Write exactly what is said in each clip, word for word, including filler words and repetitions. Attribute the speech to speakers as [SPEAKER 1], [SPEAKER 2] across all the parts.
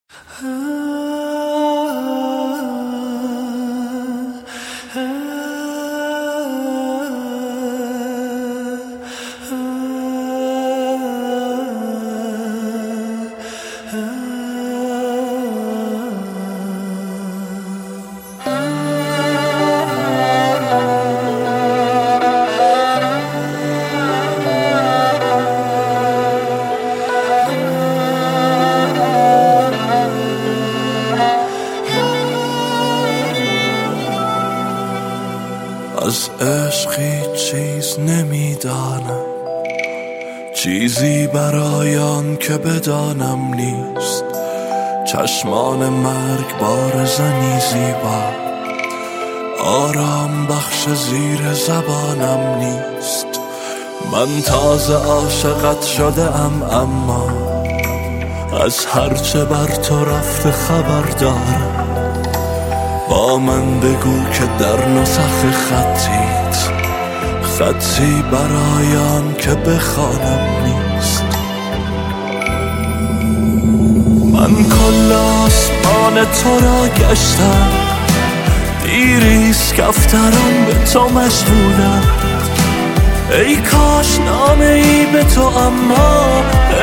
[SPEAKER 1] از عشق هیچ چیز نمیدانم، چیزی برای آن که بدانم نیست. چشمان مرگ بارزنی زیبا، آرام بخش زیر زبانم نیست. من تازه عاشقت شده ام، اما از هرچه بر تو رفته خبر دارم. با من بگو که در نسخ خطیت، خطی برای آن که بخوانم نیست. من کل آسمان تو را گشتم، دیریست کفتران به تو مشغولم. ای کاش نامه ای به تو، اما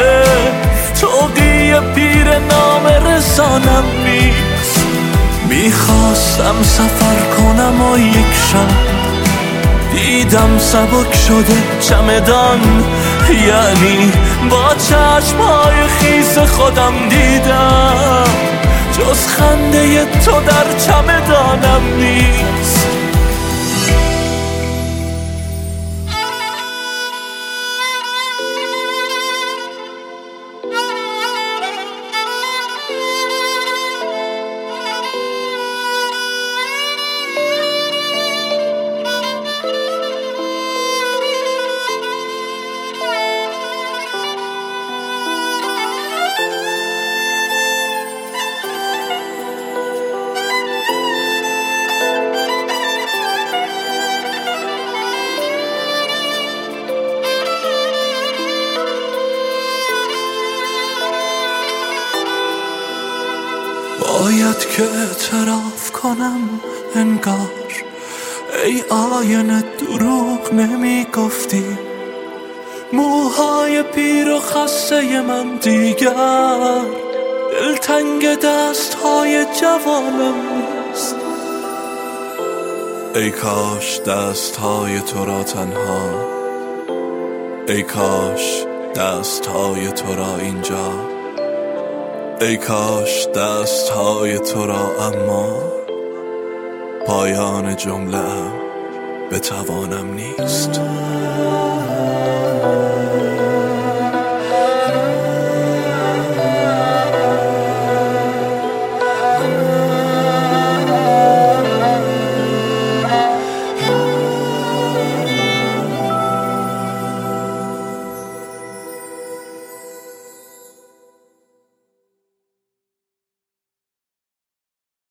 [SPEAKER 1] توقی پیر نامه رسانم نیست. میخواستم سفر کنم و یک شب دیدم سبک شده چمدان، یعنی با چشمهای خیس خودم دیدم جز خنده تو در چمدانم نیست. باید که اعتراف کنم انگار ای آینه دروغ نمی گفتی. موهای پیر و خسته من دیگر دلتنگ دست های جوانم نیست. ای کاش دست های تو را تنها، ای کاش دست های تو را اینجا، ای کاش دست های تو را، اما پایان جمله ام بتوانم نیست.